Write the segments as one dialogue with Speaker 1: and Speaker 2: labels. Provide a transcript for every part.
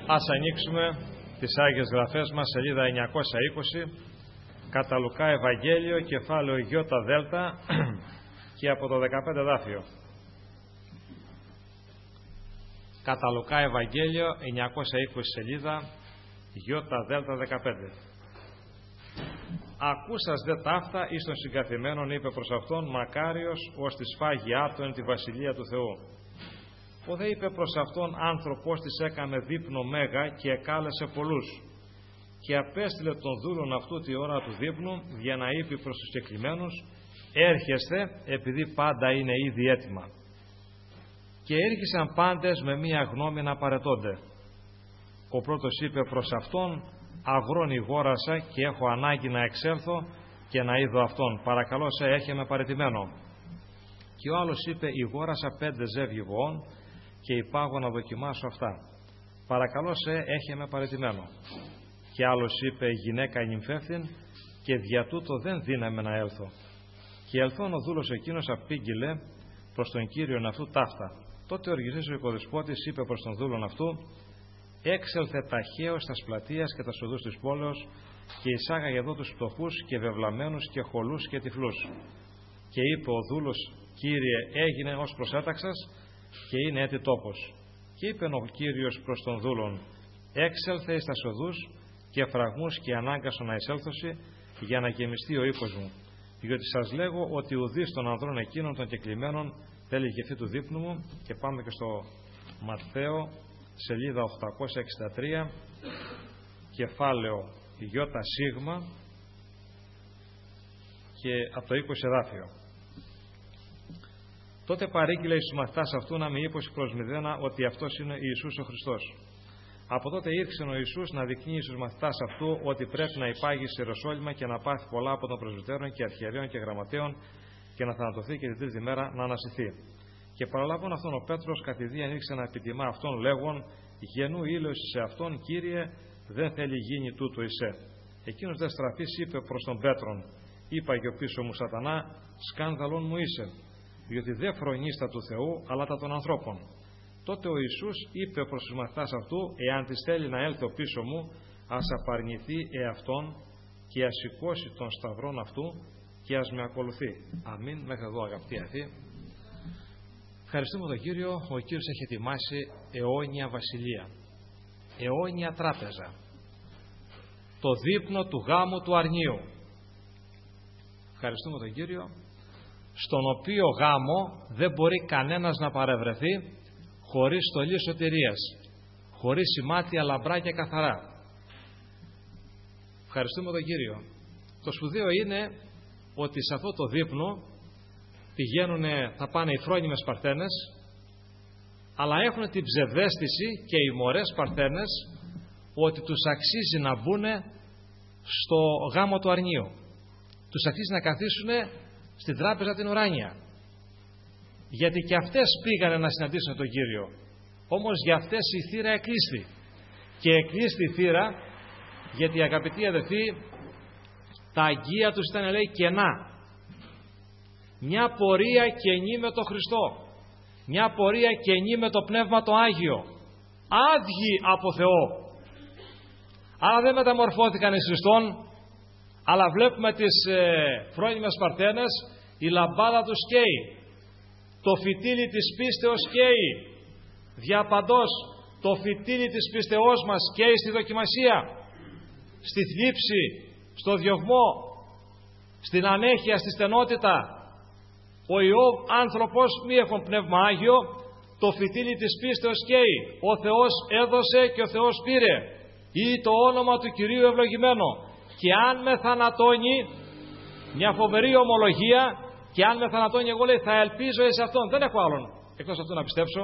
Speaker 1: Ας ανοίξουμε τις Άγιες Γραφές μας, σελίδα 920, κατά Λουκά Ευαγγέλιο, κεφάλαιο Ι Δέλτα και από το 15 δάφιο. Κατά Λουκά Ευαγγέλιο, 920 σελίδα, Ι Δέλτα 15. Ακούσας δε ταύτα εις των συγκαθημένων, είπε προς αυτόν, μακάριος ως της φάγει άτον τη βασιλεία του Θεού. Ο δε είπε προς αυτόν, άνθρωπος της έκαμε δείπνο μέγα και εκάλεσε πολλούς, και απέστειλε τον δούλον αυτού τη ώρα του δείπνου για να είπε προς τους κεκλημένους, έρχεστε, επειδή πάντα είναι ήδη έτοιμα. Και έρχισαν πάντες με μία γνώμη να παρετώνται. Ο πρώτος είπε προς αυτόν, αγρόν ηγόρασα και έχω ανάγκη να εξέλθω και να είδω αυτόν, παρακαλώ σε, έχε με παραιτημένο. Και ο άλλος είπε, ηγόρασα 5 ζεύγη βοών και υπάγω να δοκιμάσω αυτά, παρακαλώ σε, έχε με παραιτημένο. Και άλλος είπε, γυναίκα νυμφεύθυν και δια τούτο δεν δύναμαι να έλθω. Και ελθόν ο δούλος εκείνος απήγγειλε προς τον Κύριον αυτού ταύτα. Τότε οργιστής ο οικοδεσπότης είπε προς τον δούλον αυτού, έξελθε ταχαίως τας πλατείας και τας οδούς της πόλεως και εισάγαγε εδώ τους φτωχούς και βεβλαμένους και χολούς και τυφλούς. Και είπε ο δούλος, Κύριε, έγινε ως προσέταξας και είναι έτη τόπος. Και είπε ο Κύριος προς τον δούλον, έξελθε εις τας οδούς και φραγμούς και ανάγκασον να εισέλθωση για να γεμιστεί ο οίκος μου. Διότι σας λέγω ότι ουδής των ανδρών εκείνων των κεκλημένων θέλει γευθεί του δείπνου μου. Και πάμε και στο Ματθαίο, σελίδα 863, κεφάλαιο Ι Σίγμα και από το 20 δάφιο. Τότε παρήγγειλε εις τους μαθητάς αυτού να μη είπωση προς μηδένα ότι αυτός είναι Ιησούς ο Χριστός. Από τότε ήρθε ο Ιησούς να δεικνύει στους μαθητάς αυτού ότι πρέπει να υπάγει σε Ιεροσόλυμα και να πάθει πολλά από των πρεσβυτέρων και αρχιερέων και γραμματέων και να θανατωθεί και την τρίτη μέρα να ανασυθεί. Και παραλάβων αυτόν ο Πέτρος κατηδίαν ήρθε να επιτιμά αυτόν λέγον, γενού ήλιος σε αυτόν, Κύριε, δεν θέλει γίνει τούτο εισέ. Εκείνος δε στραφής είπε προς τον Πέτρον, είπαγε ο πίσω μου Σατανά, σκάνδαλον μου είσαι, διότι δεν φρονείς τα του Θεού, αλλά τα των ανθρώπων. Τότε ο Ιησούς είπε προς τους μαθητάς αυτού, εάν της θέλει να έλθει ο πίσω μου, ας απαρνηθεί εαυτόν και ας σηκώσει τον σταυρόν αυτού και ας με ακολουθεί. Αμήν. Μέχρι εδώ, αγαπητοί αδελφοί. Ευχαριστούμε τον Κύριο. Ο Κύριος έχει ετοιμάσει αιώνια βασιλεία, αιώνια τράπεζα, το δείπνο του γάμου του αρνίου. Ευχαριστούμε τον Κύριο, στον οποίο γάμο δεν μπορεί κανένας να παρευρεθεί χωρίς στολή σωτηρίας, χωρίς σημάτια λαμπρά και καθαρά. Ευχαριστούμε τον Κύριο. Το σπουδαίο είναι ότι σε αυτό το δείπνο θα πάνε οι φρόνιμες παρθένες, αλλά έχουν την ψευδαίσθηση και οι μωρές παρθένες ότι τους αξίζει να μπουν στο γάμο του αρνίου. Τους αξίζει να καθίσουν στην τράπεζα την ουράνια. Γιατί και αυτές πήγανε να συναντήσουν τον Κύριο. Όμως για αυτές η θύρα εκλείστη. Και εκλείστη η θύρα γιατί, αγαπητοί αδελφοί, τα αγγεία τους ήταν, λέει, κενά. Μια πορεία κενή με τον Χριστό. Μια πορεία κενή με το Πνεύμα το Άγιο. Άδειοι από Θεό. Άρα δεν μεταμορφώθηκαν εις Χριστόν, αλλά βλέπουμε τις φρόνιμες παρθένες, η λαμπάδα τους καίει. Το φυτίλι της πίστεως καίει. Διαπαντός το φυτίλι της πίστεώς μας καίει στη δοκιμασία, στη θλίψη, στο διωγμό, στην ανέχεια, στη στενότητα. Ο Ιώβ, άνθρωπος μη έχουν πνεύμα Άγιο, το φυτίλι της πίστεως καίει. Ο Θεός έδωσε και ο Θεός πήρε. Ή το όνομα του Κυρίου ευλογημένο. Και αν με θανατώνει, μια φοβερή ομολογία, και αν με θανατώνει, εγώ, λέει, θα ελπίζω εις αυτόν. Δεν έχω άλλον εκτός αυτού να πιστέψω.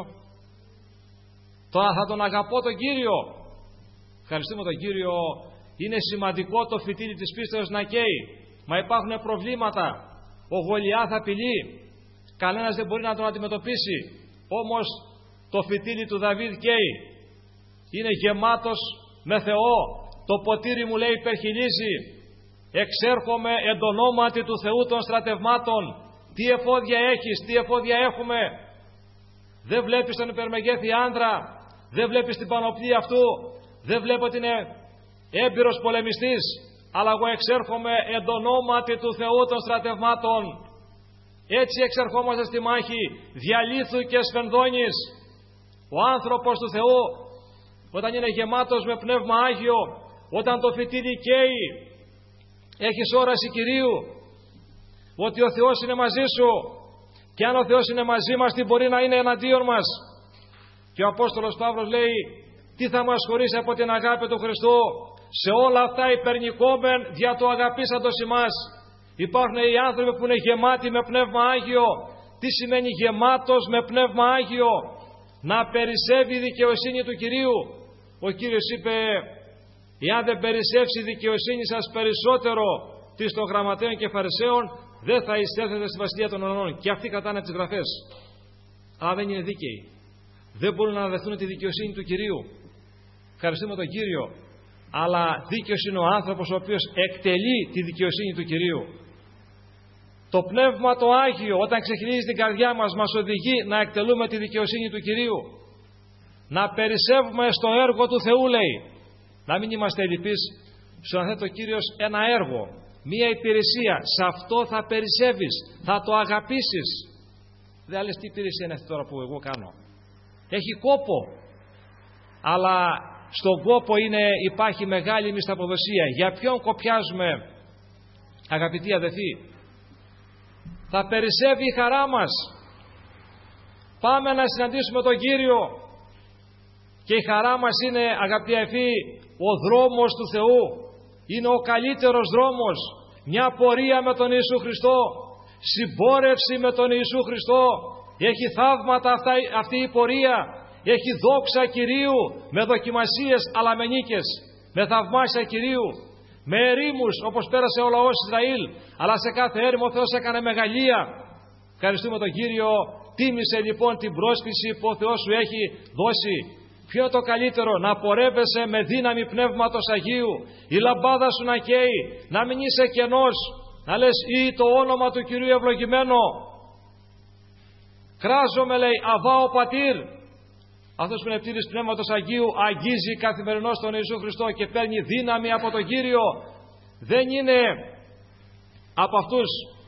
Speaker 1: Τώρα θα τον αγαπώ τον Κύριο. Ευχαριστούμε τον Κύριο. Είναι σημαντικό το φυτίλι της πίστεως να καίει. Μα υπάρχουν προβλήματα. Ο Γολιάθ απειλεί. Κανένας δεν μπορεί να τον αντιμετωπίσει. Όμως το φυτίλι του Δαβίδ καίει. Είναι γεμάτος με Θεό. Το ποτήρι μου, λέει, υπερχιλίζει. Εξέρχομαι εν το ονόματι του Θεού των στρατευμάτων. Τι εφόδια έχεις, τι εφόδια έχουμε. Δεν βλέπεις τον υπερμεγέθη άντρα δεν βλέπεις την πανοπλία αυτού, δεν βλέπω ότι είναι έμπειρος πολεμιστής, αλλά εγώ εξέρχομαι εν το ονόματι του Θεού των στρατευμάτων. Έτσι εξερχόμαστε στη μάχη διαλύθου και σφενδόνης. Ο άνθρωπος του Θεού, όταν είναι γεμάτος με Πνεύμα Άγιο, όταν το φυτίλι καίει, έχεις όραση Κυρίου ότι ο Θεός είναι μαζί σου, και αν ο Θεός είναι μαζί μας, τι μπορεί να είναι εναντίον μας? Και ο Απόστολος Παύλος λέει, τι θα μας χωρίσει από την αγάπη του Χριστού? Σε όλα αυτά υπερνικόμεν δια το αγαπήσαντος ημάς. Υπάρχουν οι άνθρωποι που είναι γεμάτοι με Πνεύμα Άγιο. Τι σημαίνει γεμάτος με Πνεύμα Άγιο? Να περισσεύει η δικαιοσύνη του Κυρίου. Ο Κύριος είπε, εάν δεν περισσεύσει η δικαιοσύνη σας περισσότερο της των γραμματέων και φαρισαίων, δεν θα εισέλθετε στη Βασιλεία των Ουρανών. Και αυτοί κρατάνε τις γραφές, αλλά δεν είναι δίκαιοι. Δεν μπορούν να αναδεχθούν τη δικαιοσύνη του Κυρίου. Ευχαριστούμε τον Κύριο, αλλά δίκαιος είναι ο άνθρωπος ο οποίος εκτελεί τη δικαιοσύνη του Κυρίου. Το Πνεύμα το Άγιο, όταν ξεχυλίζει την καρδιά μας, μας οδηγεί να εκτελούμε τη δικαιοσύνη του Κυρίου. Να περισσεύουμε στο έργο του Θεού, λέει. Να μην είμαστε ελλειπείς. Σου αναθέτει ο Κύριος ένα έργο, μία υπηρεσία. Σε αυτό θα περισσεύεις, θα το αγαπήσεις. Δεν λες τι υπηρεσία είναι αυτή τώρα που εγώ κάνω? Έχει κόπο, αλλά στον κόπο υπάρχει μεγάλη μισθαποδοσία. Για ποιον κοπιάζουμε, αγαπητοί αδελφοί? Θα περισσεύει η χαρά μας. Πάμε να συναντήσουμε τον Κύριο, και η χαρά μας είναι, αγαπητοί αδελφοί, ο δρόμος του Θεού. Είναι ο καλύτερος δρόμος. Μια πορεία με τον Ιησού Χριστό, συμπόρευση με τον Ιησού Χριστό. Έχει θαύματα αυτή η πορεία. Έχει δόξα Κυρίου, με δοκιμασίες αλλά με νίκες, με θαυμάσια Κυρίου, με ερήμους όπως πέρασε ο λαός Ισραήλ, αλλά σε κάθε έρημο ο Θεός έκανε μεγαλεία. Ευχαριστούμε τον Κύριο. Τίμησε λοιπόν την πρόσκληση που ο Θεός σου έχει δώσει. Ποιο είναι το καλύτερο? Να πορεύεσαι με δύναμη Πνεύματος Αγίου, η λαμπάδα σου να καίει, να μην είσαι κενός, να λες ή το όνομα του Κυρίου ευλογημένο. Κράζομαι, λέει, αβά ο Πατήρ. Αυτός που είναι πτήρης Πνεύματος Αγίου αγγίζει καθημερινώς τον Ιησού Χριστό και παίρνει δύναμη από τον Κύριο. Δεν είναι από αυτούς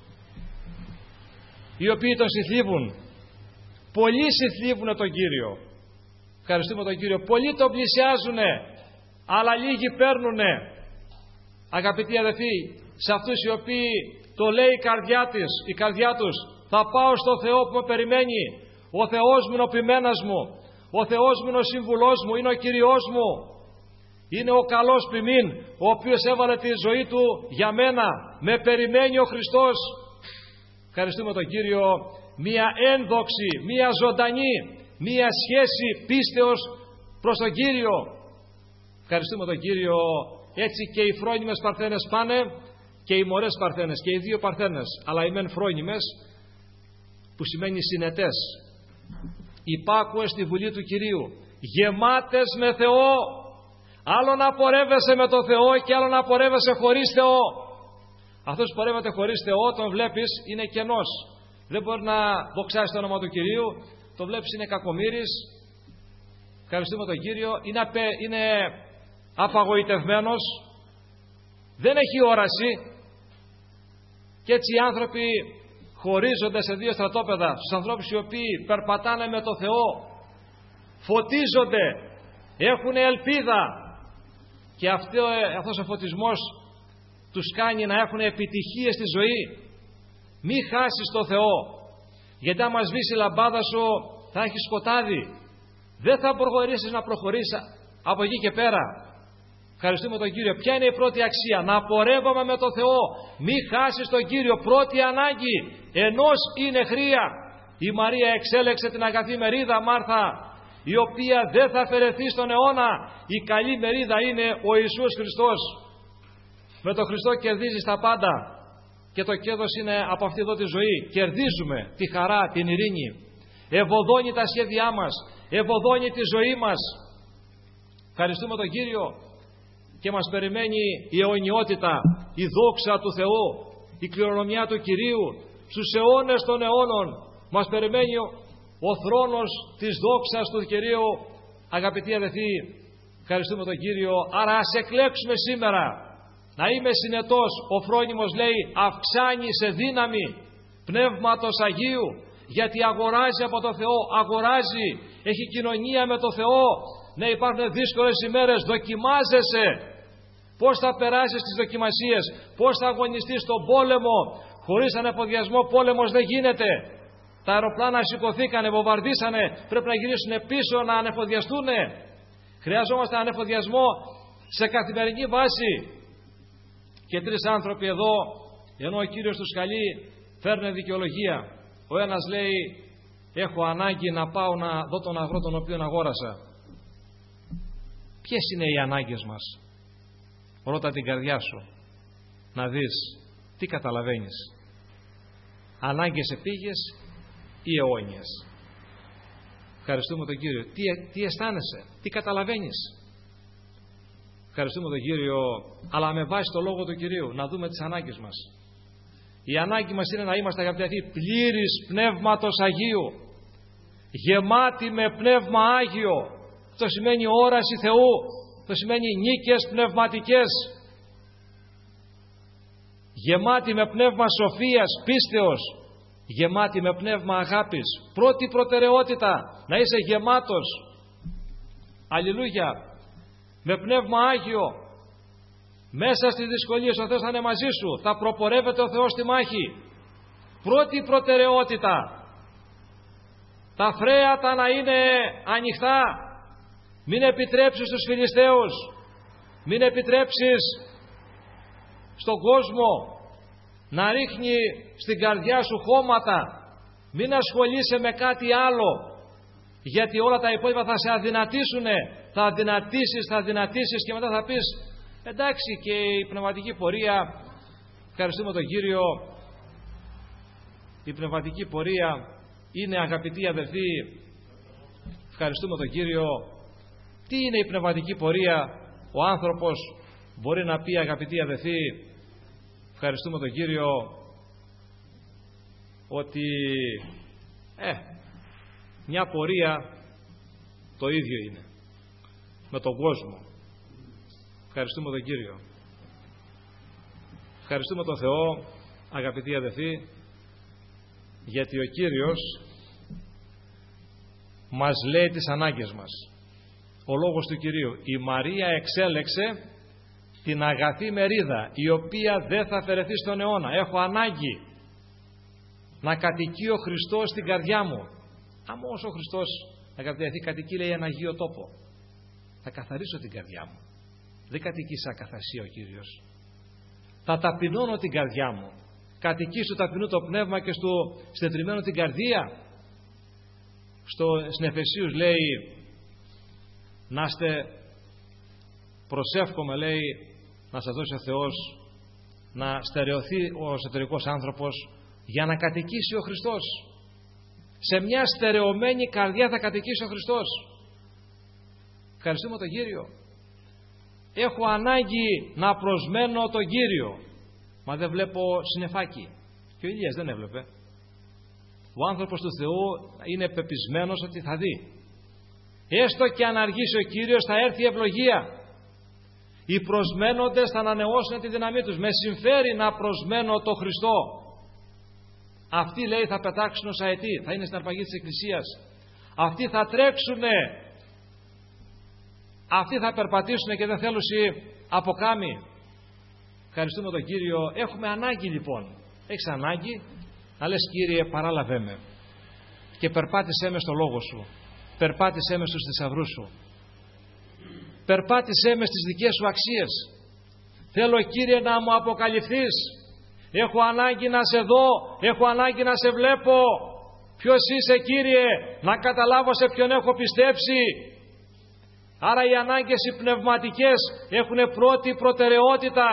Speaker 1: οι οποίοι τον συθλίβουν. Πολλοί συθλίβουν τον Κύριο. Ευχαριστούμε τον Κύριο. Πολλοί τον πλησιάζουνε, αλλά λίγοι παίρνουνε. Αγαπητοί αδελφοί, σε αυτούς οι οποίοι το λέει η καρδιά τους, θα πάω στο Θεό που με περιμένει. Ο Θεός μου είναι ο ποιμένας μου. Ο Θεός μου είναι ο σύμβουλός μου, είναι ο Κυριός μου. Είναι ο καλός ποιμήν, ο οποίος έβαλε τη ζωή του για μένα. Με περιμένει ο Χριστός. Ευχαριστούμε τον Κύριο. Μία ένδοξη, μία ζωντανή, μία σχέση πίστεως προς τον Κύριο. Ευχαριστούμε τον Κύριο. Έτσι και οι φρόνιμες παρθένες πάνε και οι μωρές παρθένες, και οι δύο παρθένες, αλλά οι μεν φρόνιμες, που σημαίνει συνετές, υπάκουες στη Βουλή του Κυρίου, γεμάτες με Θεό. Άλλο να πορεύεσαι με τον Θεό και άλλο να πορεύεσαι χωρίς Θεό. Αυτός που πορεύεται χωρίς Θεό, τον βλέπεις, είναι κενός. Δεν μπορεί να δοξάσει το όνομα του Κυρίου. Το βλέπεις, είναι κακομοίρης. Ευχαριστούμε τον Κύριο. Είναι απαγοητευμένος. Δεν έχει όραση. Και έτσι οι άνθρωποι χωρίζονται σε δύο στρατόπεδα. Στους ανθρώπους οι οποίοι περπατάνε με το Θεό, φωτίζονται, έχουν ελπίδα, και αυτός ο φωτισμός τους κάνει να έχουν επιτυχίες στη ζωή. Μη χάσεις το Θεό, γιατί αν μας σβήσει η λαμπάδα σου θα έχεις σκοτάδι. Δεν θα προχωρήσεις να προχωρήσεις από εκεί και πέρα. Ευχαριστούμε τον Κύριο. Ποια είναι η πρώτη αξία? Να πορεύαμε με τον Θεό. Μη χάσεις τον Κύριο. Πρώτη ανάγκη. Ενός είναι χρία. Η Μαρία εξέλεξε την αγαθή μερίδα, Μάρθα, η οποία δεν θα αφαιρεθεί στον αιώνα. Η καλή μερίδα είναι ο Ιησούς Χριστός. Με τον Χριστό κερδίζεις τα πάντα. Και το κέρδος είναι από αυτή εδώ τη ζωή. Κερδίζουμε τη χαρά, την ειρήνη. Ευωδώνει τα σχέδιά μας. Ευωδώνει τη ζωή μας. Ευχαριστούμε τον Κύριο. Και μας περιμένει η αιωνιότητα, η δόξα του Θεού, η κληρονομιά του Κυρίου. Στους αιώνες των αιώνων μας περιμένει ο θρόνος της δόξας του Κυρίου Αγαπητοί αδελφοί, ευχαριστούμε τον Κύριο. Άρα ας εκλέξουμε σήμερα να είμαι συνετός. Ο φρόνιμος λέει αυξάνει σε δύναμη Πνεύματος Αγίου, γιατί αγοράζει από το Θεό, αγοράζει, έχει κοινωνία με το Θεό. Ναι, υπάρχουν δύσκολες ημέρες, δοκιμάζεσαι. Πώς θα περάσεις τις δοκιμασίες, πώς θα αγωνιστείς στον πόλεμο. Χωρίς ανεφοδιασμό πόλεμος δεν γίνεται. Τα αεροπλάνα σηκωθήκανε, βομβαρδίσανε, πρέπει να γυρίσουν πίσω να ανεφοδιαστούν. Χρειαζόμαστε ανεφοδιασμό σε καθημερινή βάση. Και 3 άνθρωποι εδώ, ενώ ο Κύριος τους καλεί, φέρνουν δικαιολογία. Ο ένας λέει, έχω ανάγκη να πάω να δω τον αγρό τον οποίο αγόρασα. Ποιες είναι οι ανάγκες μας? Ρώτα την καρδιά σου να δεις τι καταλαβαίνεις. Ανάγκες επίγειες ή αιώνιες? Ευχαριστούμε τον Κύριο. Τι αισθάνεσαι, τι καταλαβαίνεις? Ευχαριστούμε τον Κύριο, αλλά με βάση το λόγο του Κυρίου να δούμε τις ανάγκες μας. Η ανάγκη μας είναι να είμαστε, αγαπητοί, πλήρης Πνεύματος Αγίου, γεμάτοι με Πνεύμα Άγιο. Αυτό σημαίνει όραση Θεού, αυτό σημαίνει νίκες πνευματικές, γεμάτοι με πνεύμα σοφίας, πίστεως, γεμάτοι με πνεύμα αγάπης. Πρώτη προτεραιότητα, να είσαι γεμάτος, αλληλούια, με πνεύμα Άγιο. Μέσα στις δυσκολίες ο Θεός θα είναι μαζί σου, θα προπορεύεται ο Θεός στη μάχη. Πρώτη προτεραιότητα, τα φρέατα να είναι ανοιχτά. Μην επιτρέψεις στους Φιλιστέους, μην επιτρέψεις στον κόσμο να ρίχνει στην καρδιά σου χώματα. Μην ασχολείσαι με κάτι άλλο, γιατί όλα τα υπόλοιπα θα σε αδυνατήσουνε. Θα αδυνατήσεις και μετά θα πεις εντάξει, και η πνευματική πορεία, ευχαριστούμε τον Κύριο, η πνευματική πορεία είναι, αγαπητοί αδελφοί, ευχαριστούμε τον Κύριο. Τι είναι η πνευματική πορεία? Ο άνθρωπος μπορεί να πει, αγαπητοί αδελφοί, ευχαριστούμε τον Κύριο, ότι μια πορεία το ίδιο είναι με τον κόσμο. Ευχαριστούμε τον Κύριο. Ευχαριστούμε τον Θεό, αγαπητοί αδελφοί, γιατί ο Κύριος μας λέει τις ανάγκες μας. Ο λόγος του Κυρίου: η Μαρία εξέλεξε την αγαθή μερίδα, η οποία δεν θα αφαιρεθεί στον αιώνα. Έχω ανάγκη να κατοικεί ο Χριστός στην καρδιά μου. Άμα όσο ο Χριστός, αγαπητοί αδελφοί, κατοικεί, λέει, ένα αγίο τόπο, θα καθαρίσω την καρδιά μου. Δεν κατοικεί σαν ακαθασία ο Κύριος. Θα ταπεινώνω την καρδιά μου. Κατοικεί στο ταπεινού το πνεύμα και στο στετριμμένο την καρδία. Στην Εφεσίους λέει, να είστε, προσεύχομαι, λέει, να σας δώσει ο Θεός να στερεωθεί ο εσωτερικός άνθρωπος για να κατοικήσει ο Χριστός. Σε μια στερεωμένη καρδιά θα κατοικήσει ο Χριστός. Ευχαριστούμε τον Κύριο. Έχω ανάγκη να προσμένω τον Κύριο. Μα δεν βλέπω συννεφάκι. Και ο Ηλίας δεν έβλεπε. Ο άνθρωπος του Θεού είναι πεπισμένος ότι θα δει. Έστω και αν αργήσει ο Κύριος, θα έρθει η ευλογία. Οι προσμένοντες θα ανανεώσουν τη δύναμή τους. Με συμφέρει να προσμένω τον Χριστό. Αυτοί, λέει, θα πετάξουν ως αετοί. Θα είναι στην αρπαγή της Εκκλησίας. Αυτοί θα τρέξουνε. Αυτοί θα περπατήσουν και δεν θέλουν από κάμη. Ευχαριστούμε τον Κύριο. Έχουμε ανάγκη, λοιπόν. Έχεις ανάγκη να λες, Κύριε, παράλαβέ με και περπάτησέ με στο λόγο σου. Περπάτησέ με στους θησαυρούς σου. Περπάτησέ με στις δικές σου αξίες. Θέλω, Κύριε, να μου αποκαλυφθείς. Έχω ανάγκη να σε δω. Έχω ανάγκη να σε βλέπω. Ποιος είσαι, Κύριε? Να καταλάβω σε ποιον έχω πιστέψει. Άρα οι ανάγκες οι πνευματικές έχουν πρώτη προτεραιότητα.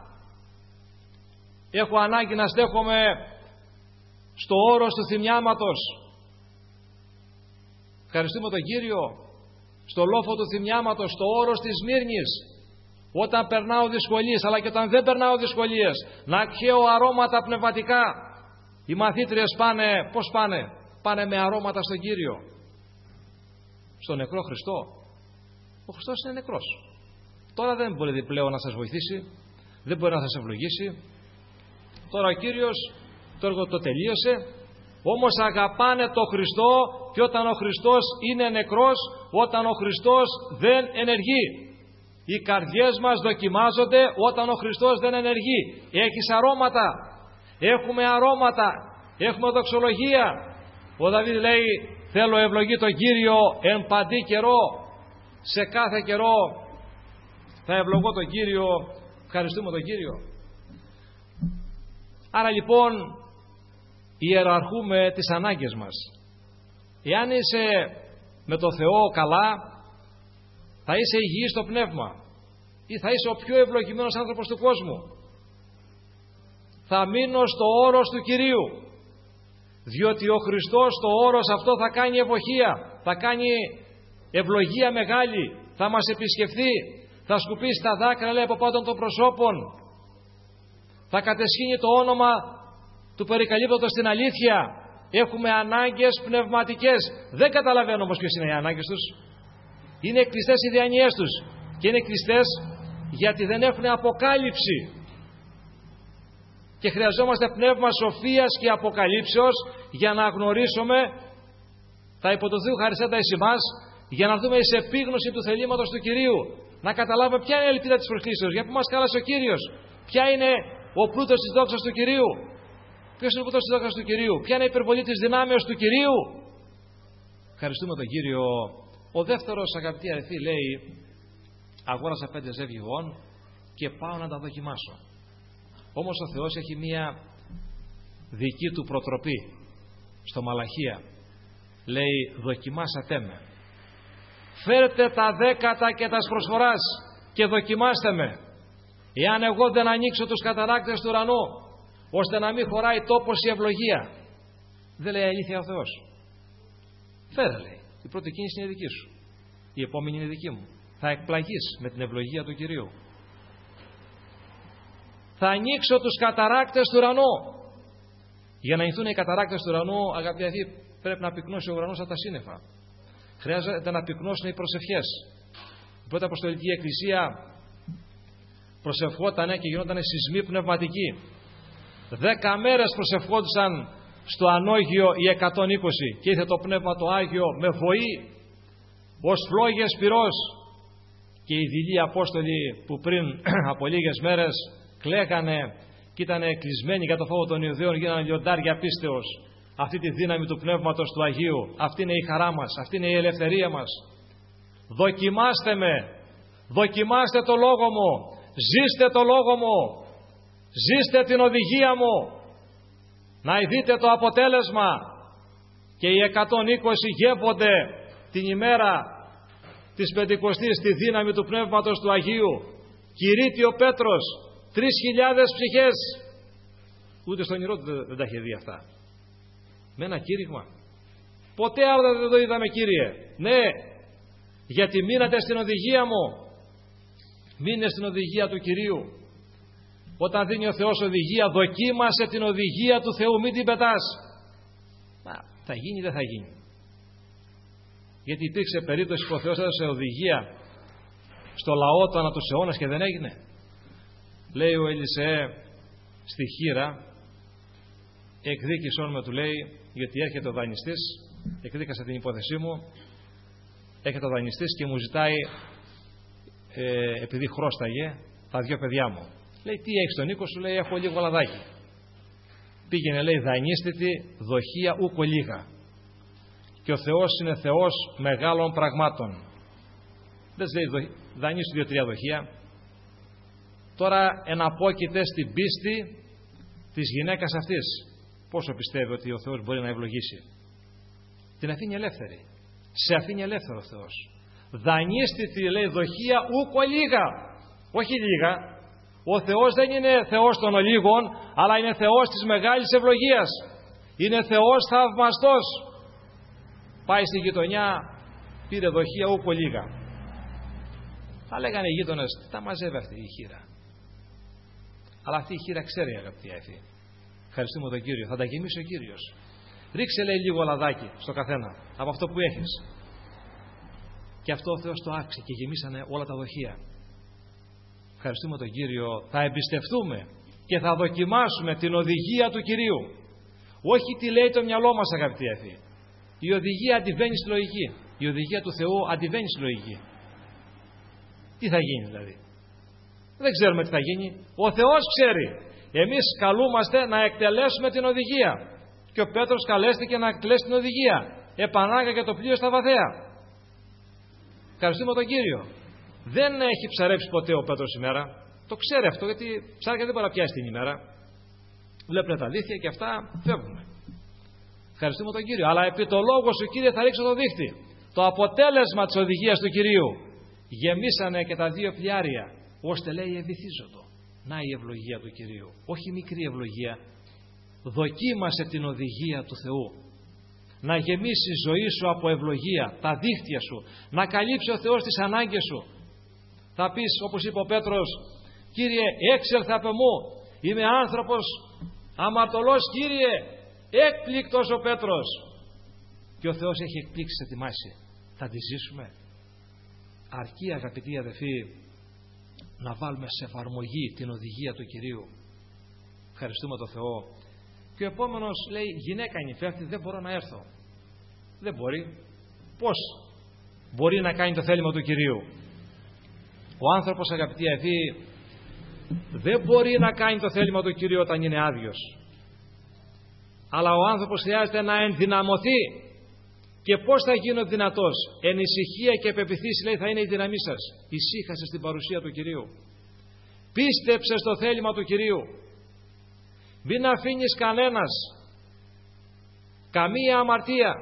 Speaker 1: Έχω ανάγκη να στέκομαι στο όρος του θυμιάματος. Ευχαριστούμε τον Κύριο. Στο λόφο του θυμιάματος, στο όρος της Σμύρνης. Όταν περνάω δυσκολίες, αλλά και όταν δεν περνάω δυσκολίες, να καίω αρώματα πνευματικά. Οι μαθήτριες πάνε, πώς πάνε? Πάνε με αρώματα στον Κύριο. Στον νεκρό Χριστό. Ο Χριστός είναι νεκρός. Τώρα δεν μπορεί πλέον να σας βοηθήσει, δεν μπορεί να σας ευλογήσει. Τώρα ο Κύριος το έργο το τελείωσε. Όμως αγαπάνε τον Χριστό, και όταν ο Χριστός είναι νεκρός, όταν ο Χριστός δεν ενεργεί. Οι καρδιές μας δοκιμάζονται όταν ο Χριστός δεν ενεργεί. Έχεις αρώματα, έχουμε αρώματα, έχουμε δοξολογία. Ο Δαβίδ λέει, θέλω ευλογεί τον Κύριο εν παντή καιρό. Σε κάθε καιρό θα ευλογώ τον Κύριο, ευχαριστούμε τον Κύριο. Άρα λοιπόν ιεραρχούμε τις ανάγκες μας. Εάν είσαι με το Θεό καλά, θα είσαι υγιής στο πνεύμα ή θα είσαι ο πιο ευλογημένος άνθρωπος του κόσμου. Θα μείνω στο όρος του Κυρίου, διότι ο Χριστός στο όρος αυτό θα κάνει ευλογία, θα κάνει ευλογία μεγάλη, θα μας επισκεφθεί, θα σκουπίσει τα δάκρυα, λέει, από πάνω των προσώπων, θα κατεσχύνει το όνομα του περικαλύπτωτος στην αλήθεια. Έχουμε ανάγκες πνευματικές. Δεν καταλαβαίνω όμως ποιες είναι οι ανάγκες τους. Είναι κλειστές οι διανοιές τους, και είναι κλειστές γιατί δεν έχουν αποκάλυψη. Και χρειαζόμαστε πνεύμα σοφίας και αποκαλύψεως για να γνωρίσουμε τα υπό του Θεού χαριστάτα εις εμάς, για να δούμε εις επίγνωση του θελήματος του Κυρίου, να καταλάβουμε ποια είναι η ελπίδα της προσκλήσεως, για που μας κάλεσε ο Κύριος, ποια είναι ο πλούτος της δόξας του Κυρίου, ποιος είναι ο πλούτος της δόξας του Κυρίου, ποια είναι η υπερβολή της δυνάμεως του Κυρίου. Ευχαριστούμε τον Κύριο. Ο δεύτερος, αγαπητοί αδελφοί, λέει, αγόρασα 5 ζεύγιγων και πάω να τα δοκιμάσω. Όμως ο Θεός έχει μία δική του προτροπή στο Μαλαχία. Λέει, δοκιμάσατε με. Φέρτε τα 10 και τα προσφοράς και δοκιμάστε με. Εάν εγώ δεν ανοίξω τους καταράκτες του ουρανού, ώστε να μην χωράει τόπος η ευλογία. Δεν λέει αλήθεια ο Θεός. Φέρε, λέει. Η πρώτη κίνηση είναι δική σου. Η επόμενη είναι δική μου. Θα εκπλαγείς με την ευλογία του Κυρίου. Θα ανοίξω τους καταράκτες του ουρανού. Για να ανοιχθούν οι καταράκτες του ουρανού, αγαπητοί αδελφοί, πρέπει να πυκνώσει ο ουρανός από τα σύννεφα. Χρειάζεται να πυκνώσουν οι προσευχές. Η πρώτη Αποστολική Εκκλησία προσευχότανε και γινότανε σεισμοί πνευματικοί. 10 μέρες προσευχόντουσαν στο ανώγειο οι 120 και ήρθε το Πνεύμα το Άγιο με βοή ως φλόγες πυρός, και οι δειλοί Απόστολοι που πριν από λίγες μέρες κλαίγανε και ήταν κλεισμένοι για το φόβο των Ιουδαίων, γίνανε λιοντάρια πίστεως. Αυτή τη δύναμη του Πνεύματος του Αγίου, αυτή είναι η χαρά μας, αυτή είναι η ελευθερία μας. Δοκιμάστε με, δοκιμάστε το Λόγο μου, ζήστε το Λόγο μου, ζήστε την οδηγία μου, να δείτε το αποτέλεσμα. Και οι 120 γεύονται την ημέρα της Πεντηκοστής τη δύναμη του Πνεύματος του Αγίου. Κηρύττει ο Πέτρος 3.000 ψυχές. Ούτε στον όνειρό του δεν τα είχε δει αυτά. Με ένα κήρυγμα. Ποτέ άλλο δεν το είδαμε, Κύριε. Ναι, γιατί μείνατε στην οδηγία μου. Μείνε στην οδηγία του Κυρίου. Όταν δίνει ο Θεός οδηγία, δοκίμασε την οδηγία του Θεού, μην την πετάς. Θα γίνει ή δεν θα γίνει. Γιατί υπήρξε περίπτωση που ο Θεός έδωσε οδηγία στο λαό του ανά τους αιώνας και δεν έγινε. Λέει ο Ελισεέ στη χήρα, εκδίκησόν με, του λέει, γιατί έρχεται ο δανειστής, εκδίκασα την υπόθεσή μου, έρχεται ο δανειστής και μου ζητάει, επειδή χρώσταγε, τα 2 παιδιά μου. Λέει, τι έχεις στον οίκο σου? Λέει, έχω λίγο λαδάκι. Πήγαινε, λέει, δανείστητη δοχεία ούκο λίγα. Και ο Θεός είναι Θεός μεγάλων πραγμάτων. Δεν λέει, δανείστου 2-3 δοχεία. Τώρα εναπόκειται στην πίστη της γυναίκας αυτής. Πόσο πιστεύει ότι ο Θεός μπορεί να ευλογήσει? Την αφήνει ελεύθερη. Σε αφήνει ελεύθερο ο Θεός. Δανείστητη, λέει, δοχεία ούκο λίγα. Όχι λίγα. Ο Θεός δεν είναι Θεός των ολίγων, αλλά είναι Θεός της μεγάλης ευλογίας. Είναι Θεός θαυμαστός. Πάει στη γειτονιά, πήρε δοχεία ούκο λίγα. Θα λέγανε οι γείτονες, τα μαζεύει αυτή η χήρα. Αλλά αυτή η χήρα ξέρει, αγαπητοί αδελφοί. Ευχαριστούμε τον Κύριο. Θα τα γεμίσει ο Κύριος. Ρίξε, λέει, λίγο λαδάκι στο καθένα από αυτό που έχεις. Και αυτό ο Θεός το άκουσε και γεμίσανε όλα τα δοχεία. Ευχαριστούμε τον Κύριο. Θα εμπιστευτούμε και θα δοκιμάσουμε την οδηγία του Κυρίου. Όχι τι λέει το μυαλό μας, αγαπητοί αδελφοί. Η οδηγία αντιβαίνει στη λογική. Η οδηγία του Θεού αντιβαίνει στη λογική. Τι θα γίνει δηλαδή? Δεν ξέρουμε τι θα γίνει. Ο Θεός ξέρει. Εμείς καλούμαστε να εκτελέσουμε την οδηγία. Και ο Πέτρος καλέστηκε να εκτελέσει την οδηγία. Επανάγαγε το πλοίο στα βαθαία. Ευχαριστούμε τον Κύριο. Δεν έχει ψαρέψει ποτέ ο Πέτρος ημέρα. Το ξέρει αυτό, γιατί ψάρια δεν μπορεί να πιάσει την ημέρα. Βλέπουν τα αλήθεια και αυτά φεύγουν. Ευχαριστούμε τον Κύριο. Αλλά επί το λόγο σου, Κύριε, θα ρίξω το δίχτυ. Το αποτέλεσμα της οδηγίας του Κυρίου. Γεμίσανε και τα 2 πλοιάρια, ώστε λέει ευηθίζοντο. Να η ευλογία του Κυρίου. Όχι μικρή ευλογία. Δοκίμασε την οδηγία του Θεού. Να γεμίσει η ζωή σου από ευλογία, τα δίχτυα σου. Να καλύψει ο Θεός τις ανάγκες σου. Θα πεις, όπως είπε ο Πέτρος, Κύριε, έξελθε απ' εμού. Είμαι άνθρωπος αμαρτωλός, Κύριε. Έκπληκτος ο Πέτρος. Και ο Θεός έχει εκπλήξεις ετοιμάσει. Θα τη ζήσουμε? Αρκεί, αγαπητοί αδελφοί, να βάλουμε σε εφαρμογή την οδηγία του Κυρίου. Ευχαριστούμε τον Θεό. Και ο επόμενος λέει, γυναίκα είναι υπεύθυνη, δεν μπορώ να έρθω. Δεν μπορεί. Πώς μπορεί να κάνει το θέλημα του Κυρίου? Ο άνθρωπος, αγαπητοί αδελφοί, δεν μπορεί να κάνει το θέλημα του Κυρίου όταν είναι άδειος. Αλλά ο άνθρωπος χρειάζεται να ενδυναμωθεί. Και πώς θα γίνω δυνατός? Εν ησυχία και πεποιθήσει, λέει, θα είναι η δύναμή σας. Ησύχασε στην παρουσία του Κυρίου. Πίστεψε στο θέλημα του Κυρίου. Μην αφήνεις καμία αμαρτία,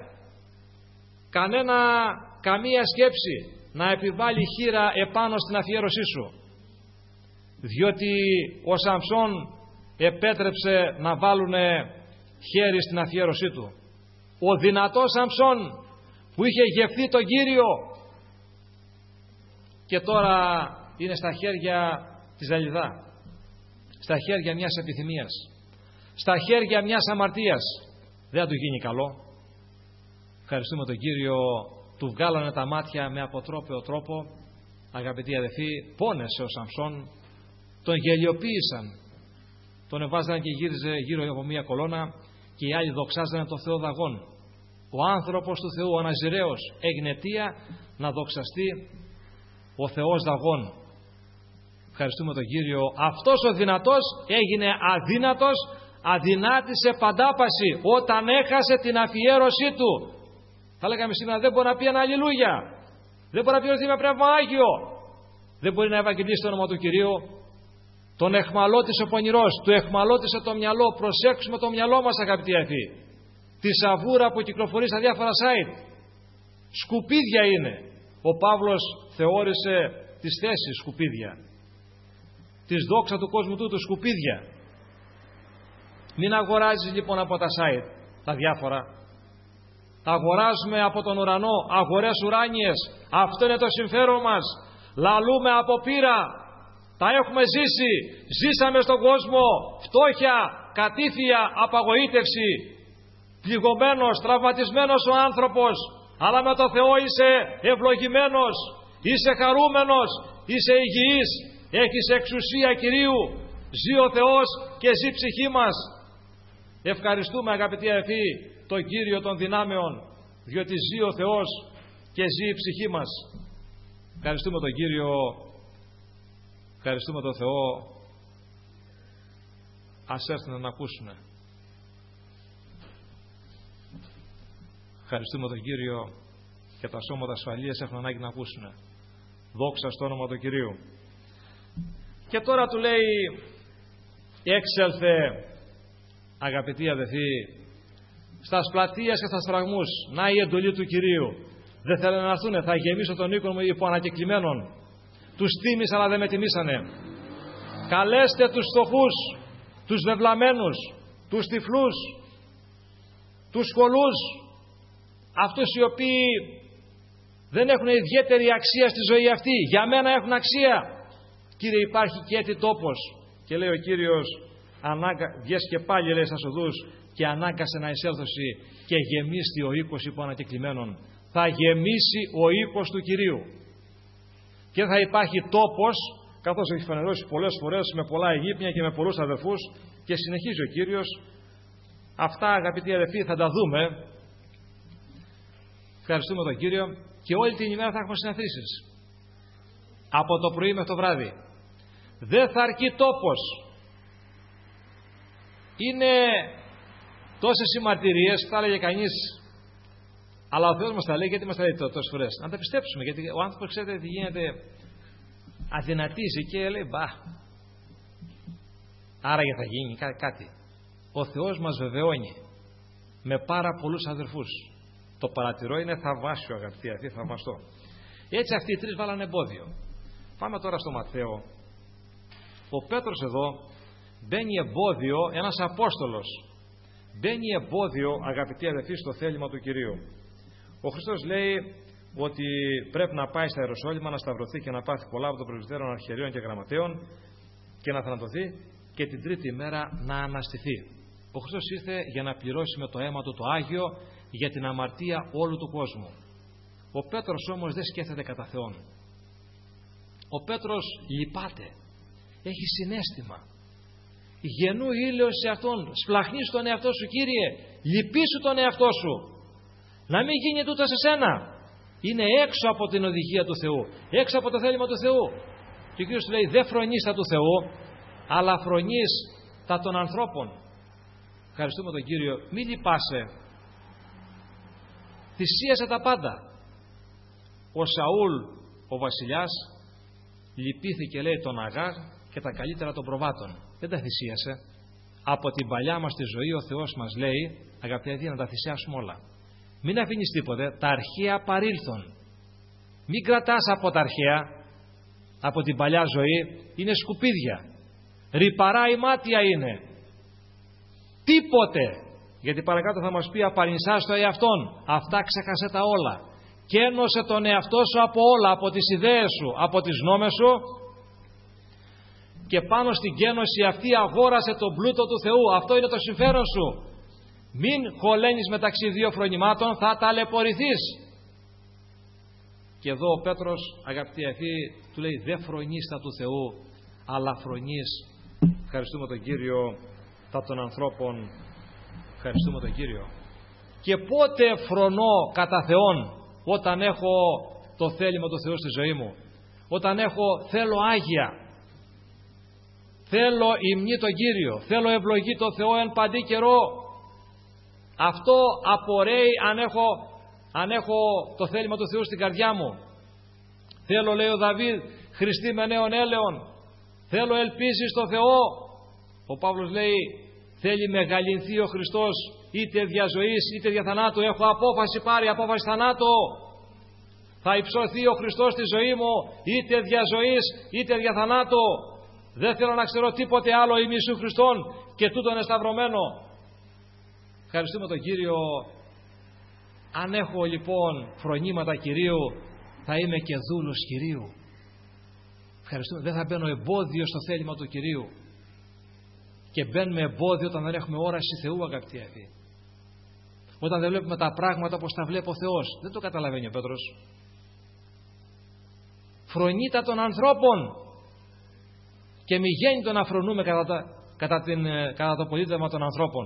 Speaker 1: καμία σκέψη να επιβάλλει χείρα επάνω στην αφιέρωσή σου. Διότι ο Σαμψόν επέτρεψε να βάλουν χέρι στην αφιέρωσή του. Ο δυνατός Σαμψόν που είχε γευθεί τον Κύριο και τώρα είναι στα χέρια της Δαλιδά, στα χέρια μιας επιθυμίας, στα χέρια μιας αμαρτίας. Δεν θα του γίνει καλό. Ευχαριστούμε τον Κύριο. Του βγάλανε τα μάτια με αποτρόπαιο τρόπο. Αγαπητοί αδελφοί, πόνεσε ο Σαμψόν. Τον γελιοποίησαν. Τον εβάζανε και γύριζε γύρω από μια κολόνα και οι άλλοι δοξάζανε τον Θεό Δαγών. Ο άνθρωπος του Θεού, ο Ναζιραίος, έγινε αιτία να δοξαστεί ο Θεός Δαγών. Ευχαριστούμε τον Κύριο. Αυτός ο δυνατός έγινε αδύνατος, αδυνάτησε παντάπαση όταν έχασε την αφιέρωσή του. Θα λέγαμε σήμερα, δεν μπορεί να πει ένα αλληλούια, δεν μπορεί να πει ότι είμαι πνεύμα Άγιο, δεν μπορεί να ευαγγελίσει το όνομα του Κυρίου. Τον εχμαλώτησε ο πονηρός, του εχμαλώτησε το μυαλό. Προσέξουμε το μυαλό μας, αγαπητοί αδελφοί. Τη σαβούρα που κυκλοφορεί στα διάφορα site. Σκουπίδια είναι. Ο Παύλος θεώρησε τις θέσεις σκουπίδια. Της δόξα του κόσμου τούτου σκουπίδια. Μην αγοράζεις λοιπόν από τα site τα διάφορα. Αγοράζουμε από τον ουρανό, αγορές ουράνιες. Αυτό είναι το συμφέρον μας. Λαλούμε από πείρα. Τα έχουμε ζήσει. Ζήσαμε στον κόσμο φτώχεια, κατήφια, απαγοήτευση. Πληγωμένος, τραυματισμένος ο άνθρωπος. Αλλά με το Θεό είσαι ευλογημένος. Είσαι χαρούμενος. Είσαι υγιής. Έχεις εξουσία Κυρίου. Ζει ο Θεός και ζει η ψυχή μας. Ευχαριστούμε, αγαπητοί αδελφοί, τον Κύριο των δυνάμεων, διότι ζει ο Θεός και ζει η ψυχή μας. Ευχαριστούμε τον Κύριο. Ευχαριστούμε τον Θεό. Ας έρθουν να ακούσουν. Ευχαριστούμε τον Κύριο και τα σώματα ασφαλείας έχουν ανάγκη να ακούσουν. Δόξα στο όνομα του Κυρίου. Και τώρα του λέει, έξελθε, αγαπητοί αδελφοί, στας πλατείας και στας φραγμούς. Να η εντολή του Κυρίου. Δεν θέλουν να έρθουν, θα γεμίσω τον οίκο μου υπό ανακεκλημένων. Τους τίμησα αλλά δεν με τιμήσανε. Καλέστε τους φτωχούς, τους βεβλαμένους, τους τυφλούς, τους σχολούς, αυτούς οι οποίοι δεν έχουν ιδιαίτερη αξία στη ζωή αυτή. Για μένα έχουν αξία. Κύριε, υπάρχει και έτη τόπος. Και λέει ο Κύριος, βγες και πάλι, λέει, στα οδούς και ανάγκασε να εισέλθωση και γεμίστη ο οίκος υπό ανακεκλημένων. θα γεμίσει ο οίκος του Κυρίου και θα υπάρχει τόπος, καθώς έχει φανερώσει πολλές φορές με πολλά Αιγύπνια και με πολλούς αδερφούς, και συνεχίζει ο Κύριος. Αυτά, αγαπητοί αδερφοί, θα τα δούμε. Ευχαριστούμε τον Κύριο. Και όλη την ημέρα θα έχουμε συναθρήσεις, από το πρωί μέχρι το βράδυ. Δεν θα αρκεί τόπος. Είναι τόσες οι μαρτυρίες, θα έλεγε κανείς, αλλά ο Θεός μας τα λέει. Γιατί μας τα λέει τόσες φορές? Να τα πιστέψουμε, γιατί ο άνθρωπος, ξέρετε τι γίνεται, αδυνατίζει και λέει μπα, άραγε θα γίνει κάτι. Ο Θεός μας βεβαιώνει με πάρα πολλούς αδερφούς. Το παρατηρώ, είναι θαυμάσιο, αγαπητοί αδερφοί, θαυμαστό. Έτσι αυτοί οι τρεις βάλανε εμπόδιο. Πάμε τώρα στο Ματθαίο. Ο Πέτρος εδώ μπαίνει εμπόδιο, ένας Απόστολος μπαίνει εμπόδιο, αγαπητοί αδερφοί, στο θέλημα του Κυρίου. Ο Χριστός λέει ότι πρέπει να πάει στα Ιεροσόλυμα, να σταυρωθεί και να πάθει πολλά από των πρεσβυτέρων, αρχιερέων και γραμματέων και να θανατωθεί και την τρίτη ημέρα να αναστηθεί. Ο Χριστός ήρθε για να πληρώσει με το αίμα του το Άγιο για την αμαρτία όλου του κόσμου. Ο Πέτρος όμως δεν σκέφτεται κατά Θεόν. Ο Πέτρος λυπάται, έχει συναίσθημα. Γενού ήλαιος σε αυτόν, σπλαχνείς τον εαυτό σου, Κύριε, λυπήσου τον εαυτό σου, να μην γίνει τούτο σε σένα. Είναι έξω από την οδηγία του Θεού, έξω από το θέλημα του Θεού. Και ο Κύριος του λέει, δεν φρονείς τα του Θεού, αλλά φρονείς τα των ανθρώπων. Ευχαριστούμε τον Κύριο. Μην λυπάσαι, θυσίασε τα πάντα. Ο Σαούλ ο βασιλιάς λυπήθηκε, λέει, τον Αγάγ και τα καλύτερα των προβάτων. Δεν τα θυσίασε. Από την παλιά μας τη ζωή ο Θεός μας λέει, αγαπητοί, να τα θυσιάσουμε όλα. Μην αφήνεις τίποτε. Τα αρχαία παρήλθον. Μην κρατάς από τα αρχαία, από την παλιά ζωή. Είναι σκουπίδια, ρυπαρά η μάτια είναι. Τίποτε. Γιατί παρακάτω θα μας πει, απαρνησάς το εαυτόν. Αυτά ξέχασε τα όλα. Και ένωσε τον εαυτό σου από όλα, από τις ιδέες σου, από τις νόμες σου, και πάνω στην κένωση αυτή αγόρασε τον πλούτο του Θεού. Αυτό είναι το συμφέρον σου. Μην χωλένεις μεταξύ δύο φρονημάτων, θα ταλαιπωρηθείς. Και εδώ ο Πέτρος, αγαπητοί αδελφοί, του λέει, δεν φρονείς τα του Θεού, αλλά φρονείς, ευχαριστούμε τον Κύριο, τα των ανθρώπων. Ευχαριστούμε τον Κύριο. Και πότε φρονώ κατά Θεόν? Όταν έχω το θέλημα του Θεού στη ζωή μου, όταν θέλω Άγια, θέλω υμνή τον Κύριο, θέλω ευλογή το Θεό εν παντή καιρό. Αυτό απορρέει αν έχω το θέλημα του Θεού στην καρδιά μου. Θέλω, λέει ο Δαβίδ, Χριστή με νέων έλεον. Θέλω ελπίση στο Θεό. Ο Παύλος λέει, θέλει μεγαλυνθεί ο Χριστός, είτε δια ζωής είτε δια θανάτου. Έχω απόφαση πάρει, απόφαση θανάτου. Θα υψωθεί ο Χριστός στη ζωή μου, είτε δια ζωής είτε δια θανάτου. Δεν θέλω να ξέρω τίποτε άλλο ημί σου Χριστόν και τούτον εσταυρωμένο. Ευχαριστούμε τον Κύριο. Αν έχω λοιπόν φρονήματα Κυρίου, θα είμαι και δούλος Κυρίου. Ευχαριστούμε. Δεν θα μπαίνω εμπόδιο στο θέλημα του Κυρίου. Και μπαίνουμε εμπόδιο όταν δεν έχουμε όραση Θεού, αγαπητοί αδελφοί. Όταν δεν βλέπουμε τα πράγματα όπως τα βλέπει ο Θεός. Δεν το καταλαβαίνει ο Πέτρος. Φρονείται των ανθρώπων. Και μη γέννητο να φρονούμε κατά το πολίτευμα των ανθρώπων.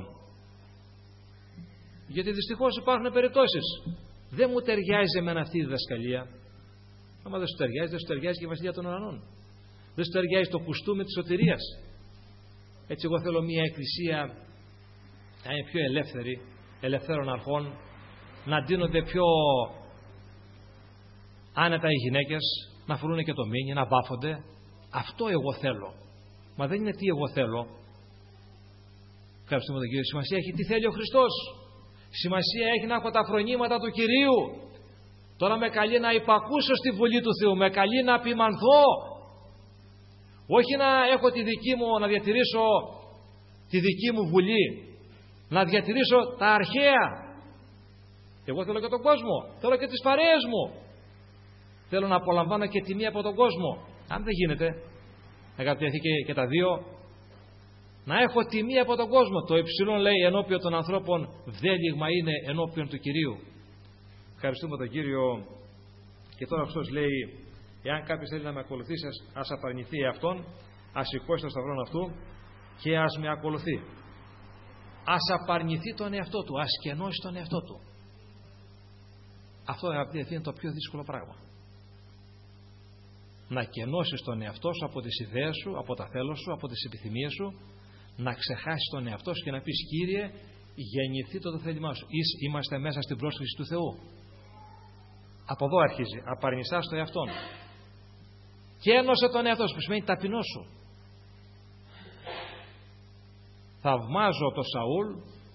Speaker 1: Γιατί δυστυχώς υπάρχουν περιπτώσεις. Δεν μου ταιριάζει εμένα αυτή η διδασκαλία. Άμα δεν σου ταιριάζει, δεν σου ταιριάζει και η Βασιλεία των Ουρανών. Δεν σου ταιριάζει το κουστούμι της σωτηρίας. Έτσι εγώ θέλω μια εκκλησία να είναι πιο ελεύθερη, ελευθέρων αρχών, να ντύνονται πιο άνετα οι γυναίκες, να φορούν και το μίνι, να βάφονται. Αυτό εγώ θέλω. Μα δεν είναι τι εγώ θέλω. Ευχαριστούμε τον Κύριο. Σημασία έχει τι θέλει ο Χριστός. Σημασία έχει να έχω τα φρονήματα του Κυρίου. Τώρα με καλεί να υπακούσω στη βουλή του Θεού. Με καλεί να ποιμανθώ. Όχι να έχω τη δική μου, να διατηρήσω τη δική μου βουλή. Να διατηρήσω τα αρχαία. Εγώ θέλω και τον κόσμο. Θέλω και τις παρέες μου. Θέλω να απολαμβάνω και τιμή από τον κόσμο. Αν δεν γίνεται, αγαπητοί και τα δύο, να έχω τιμή από τον κόσμο. Το υψηλό, λέει, ενώπιον των ανθρώπων, βδέλιγμα είναι ενώπιον του Κυρίου. Ευχαριστούμε τον Κύριο. Και τώρα αυτός λέει, εάν κάποιος θέλει να με ακολουθήσει, ας απαρνηθεί εαυτόν, ας σηκώσει τον σταυρόν αυτού και ας με ακολουθεί. Ας απαρνηθεί τον εαυτό του, ας κενώσει τον εαυτό του. Αυτό, αγαπητοί, είναι το πιο δύσκολο πράγμα. Να κενώσεις τον εαυτό σου από τις ιδέες σου, από τα θέλω σου, από τις επιθυμίες σου, να ξεχάσεις τον εαυτό σου και να πεις, Κύριε, γεννηθεί το θέλημά σου. Είμαστε μέσα στην πρόσκληση του Θεού. Από εδώ αρχίζει. Απαρνησάς τον εαυτόν. Κένωσε τον εαυτό σου, που σημαίνει ταπεινώσου. Θαυμάζω τον Σαούλ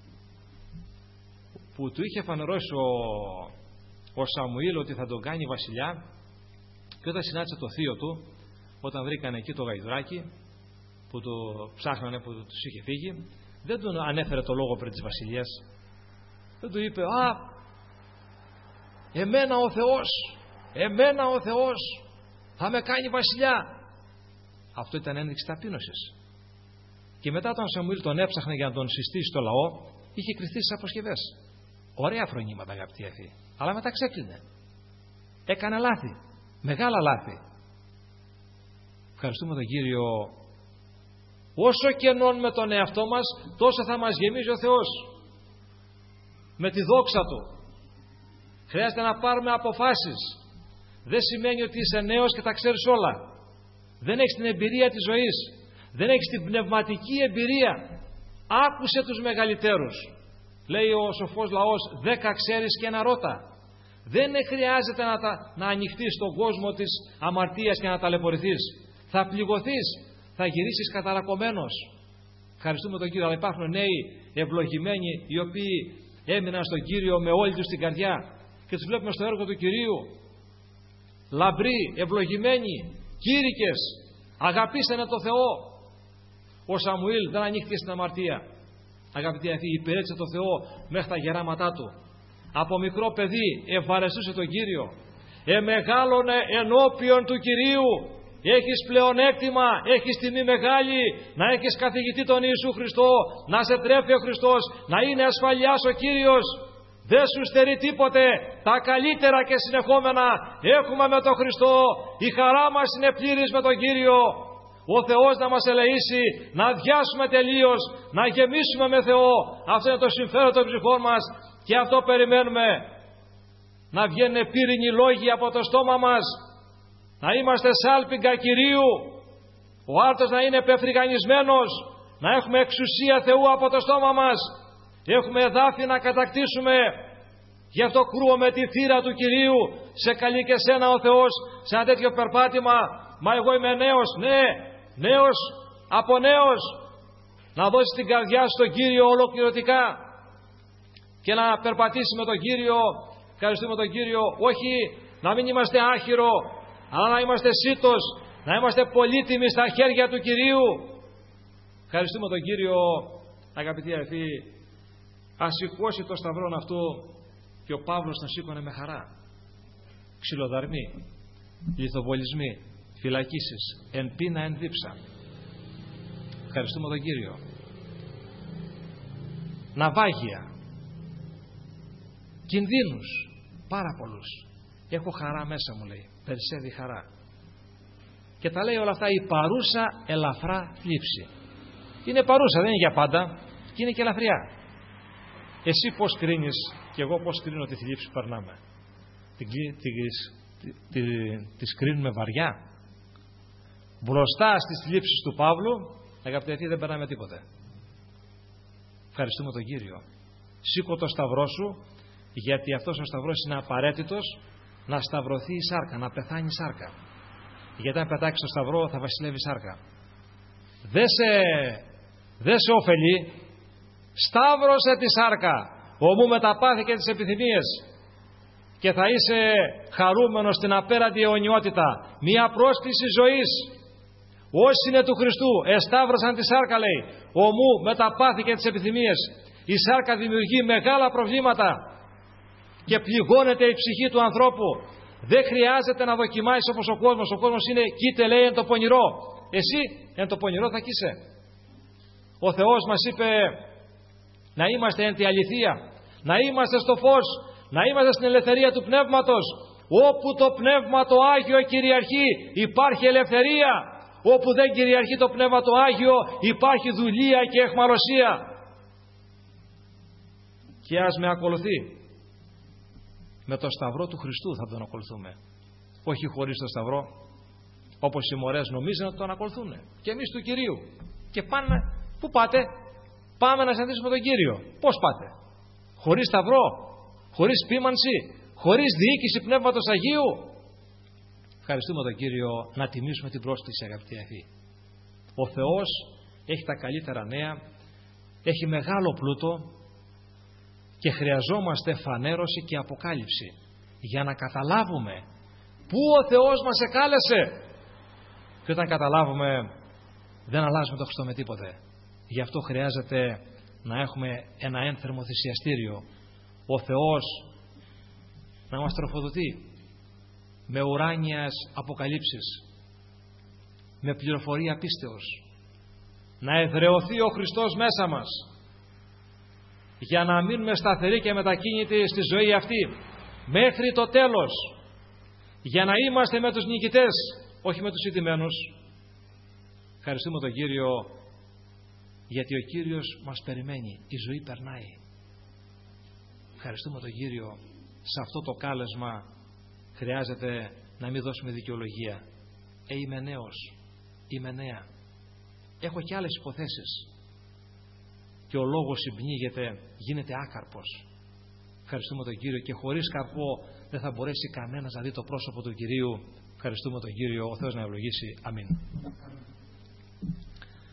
Speaker 1: που του είχε φανερώσει ο Σαμουήλ ότι θα τον κάνει βασιλιά, και όταν συνάντησε το θείο του, όταν βρήκαν εκεί το γαϊδουράκι που το ψάχνανε, που τους είχε φύγει, δεν τον ανέφερε το λόγο περί της βασιλείας. Δεν του είπε, εμένα ο Θεός θα με κάνει βασιλιά. Αυτό ήταν ένδειξη ταπείνωσης. Και μετά τον Σαμουήλ τον έψαχνε για να τον συστήσει στο λαό, είχε κρυφτεί στις αποσκευές. Ωραία φρονήματα, αγαπητοί αδελφοί, αλλά μετά ξέκλεινε. Έκανε λάθη, μεγάλα λάθη. Ευχαριστούμε τον Κύριο. Όσο κενώνουμε τον εαυτό μας, τόσο θα μας γεμίζει ο Θεός με τη δόξα Του. Χρειάζεται να πάρουμε αποφάσεις. Δεν σημαίνει ότι είσαι νέος και τα ξέρεις όλα. Δεν έχεις την εμπειρία της ζωής. Δεν έχεις την πνευματική εμπειρία. Άκουσε τους μεγαλύτερους. Λέει ο σοφός λαός, 10 ξέρεις και ένα ρώτα. Δεν χρειάζεται να ανοιχτείς στον κόσμο της αμαρτίας και να ταλαιπωρηθείς. Θα πληγωθείς. Θα γυρίσεις καταρακωμένος. Ευχαριστούμε τον Κύριο. Αλλά υπάρχουν νέοι ευλογημένοι, οι οποίοι έμειναν στον Κύριο με όλη τους την καρδιά και τους βλέπουμε στο έργο του Κυρίου. Λαμπροί, ευλογημένοι, κήρυκες, αγαπήσανε το Θεό. Ο Σαμουήλ δεν ανοίχθηκε στην αμαρτία. Αγαπητοί αδελφοί, υπηρέτησε το Θεό μέχρι τα γεράματά του. Από μικρό παιδί ευαρεστούσε τον Κύριο. Εμεγάλωνε ενώπιον του Κυρίου. Έχεις πλεονέκτημα, έχεις τιμή μεγάλη να έχεις καθηγητή τον Ιησού Χριστό, να σε τρέφει ο Χριστός, να είναι ασφαλιάς ο Κύριος. Δεν σου στερεί τίποτε. Τα καλύτερα και συνεχόμενα έχουμε με τον Χριστό. Η χαρά μας είναι πλήρης με τον Κύριο. Ο Θεός να μας ελεήσει, να αδειάσουμε τελείως, να γεμίσουμε με Θεό. Αυτό είναι το συμφέρον των ψυχών μας και αυτό περιμένουμε. Να βγαίνουν πύρινοι λόγοι από το στόμα μας. Να είμαστε σάλπιγγα Κυρίου. Ο άρτος να είναι πεφρυγανισμένος. Να έχουμε εξουσία Θεού από το στόμα μας. Έχουμε εδάφη να κατακτήσουμε. Γι' αυτό κρούομαι τη θύρα του Κυρίου. Σε καλεί και σένα ο Θεός σε ένα τέτοιο περπάτημα. Μα εγώ είμαι νέος. Ναι, νέος από νέος. Να δώσεις την καρδιά σου στον Κύριο ολοκληρωτικά και να περπατήσει με τον Κύριο. Ευχαριστούμε τον Κύριο. Όχι να μην είμαστε άχυρο, αλλά να είμαστε σύτος, να είμαστε πολύτιμοι στα χέρια του Κυρίου. Ευχαριστούμε τον Κύριο. Αγαπητοί αδελφοί, ας σηκώσει το σταυρόν αυτό, και ο Παύλος τον σήκωνε με χαρά. Ξυλοδαρμοί, λιθοβολισμοί, φυλακίσεις, εν πείνα εν δίψα. Ευχαριστούμε τον Κύριο. Ναυάγια, κινδύνους, πάρα πολλούς. Έχω χαρά μέσα μου, λέει. Περισσεύει χαρά. Και τα λέει όλα αυτά η παρούσα ελαφρά θλίψη. Είναι παρούσα, δεν είναι για πάντα, και είναι και ελαφριά. Εσύ πώς κρίνεις και εγώ πώς κρίνω τη θλίψη που περνάμε? Τις κρίνουμε βαριά. Μπροστά στις θλίψεις του Παύλου, αγαπητοί, δεν περνάμε τίποτε. Ευχαριστούμε τον Κύριο. Σήκω το σταυρό σου, γιατί αυτός ο σταυρός είναι απαραίτητος να σταυρωθεί η σάρκα, να πεθάνει η σάρκα. Γιατί αν πετάξεις το σταυρό θα βασιλεύει η σάρκα. Δεν σε ωφελεί. Σταύρωσε τη σάρκα, ομού με τα πάθη και τις επιθυμίες, και θα είσαι χαρούμενος στην απέραντη αιωνιότητα. Μια πρόσκληση ζωής. Όσοι είναι του Χριστού εσταύρωσαν τη σάρκα, λέει, ομού με τα πάθη και τις επιθυμίες. Η σάρκα δημιουργεί μεγάλα προβλήματα και πληγώνεται η ψυχή του ανθρώπου. Δεν χρειάζεται να δοκιμάσεις όπως ο κόσμος. Ο κόσμος είναι, κοίται, λέει, εν το πονηρό. Εσύ εν το πονηρό θα κοίσαι. Ο Θεός μας είπε να είμαστε εν τη αληθεία, να είμαστε στο φως, να είμαστε στην ελευθερία του Πνεύματος. Όπου το Πνεύμα το Άγιο κυριαρχεί, υπάρχει ελευθερία. Όπου δεν κυριαρχεί το Πνεύμα το Άγιο, υπάρχει δουλεία και αιχμαλωσία. Και ας με ακολουθεί. Με το σταυρό του Χριστού θα τον ακολουθούμε. Όχι χωρίς το σταυρό, όπως οι μορές νομίζουν ότι τον ακολουθούν. Και εμείς του Κυρίου. Και πάνε, πού πάτε? Πάμε να συναντήσουμε τον Κύριο. Πώς πάτε? Χωρίς σταυρό, χωρίς ποίμανση, χωρίς διοίκηση Πνεύματος Αγίου. Ευχαριστούμε τον Κύριο, να τιμήσουμε την πρόσκληση, αγαπητοί αγαθοί. Ο Θεός έχει τα καλύτερα νέα, έχει μεγάλο πλούτο και χρειαζόμαστε φανέρωση και αποκάλυψη για να καταλάβουμε πού ο Θεός μας εκάλεσε. Και όταν καταλάβουμε, δεν αλλάζουμε το Χριστό με τίποτε. Γι' αυτό χρειάζεται να έχουμε ένα ένθερμο θυσιαστήριο. Ο Θεός να μας τροφοδοτεί με ουράνιες αποκαλύψεις, με πληροφορία πίστεως, να εδραιωθεί ο Χριστός μέσα μας για να μείνουμε σταθεροί και μετακίνητοι στη ζωή αυτή μέχρι το τέλος, για να είμαστε με τους νικητές, όχι με τους ηττημένους. Ευχαριστούμε τον Κύριο, γιατί ο Κύριος μας περιμένει, η ζωή περνάει. Ευχαριστούμε τον Κύριο. Σε αυτό το κάλεσμα χρειάζεται να μην δώσουμε δικαιολογία. Είμαι νέος, είμαι νέα, έχω και άλλες υποθέσεις. Και ο λόγος συμπνίγεται, γίνεται άκαρπος. Ευχαριστούμε τον Κύριο, και χωρίς καρπό δεν θα μπορέσει κανένας να δει το πρόσωπο του Κυρίου. Ευχαριστούμε τον Κύριο, ο Θεός να ευλογήσει. Αμήν.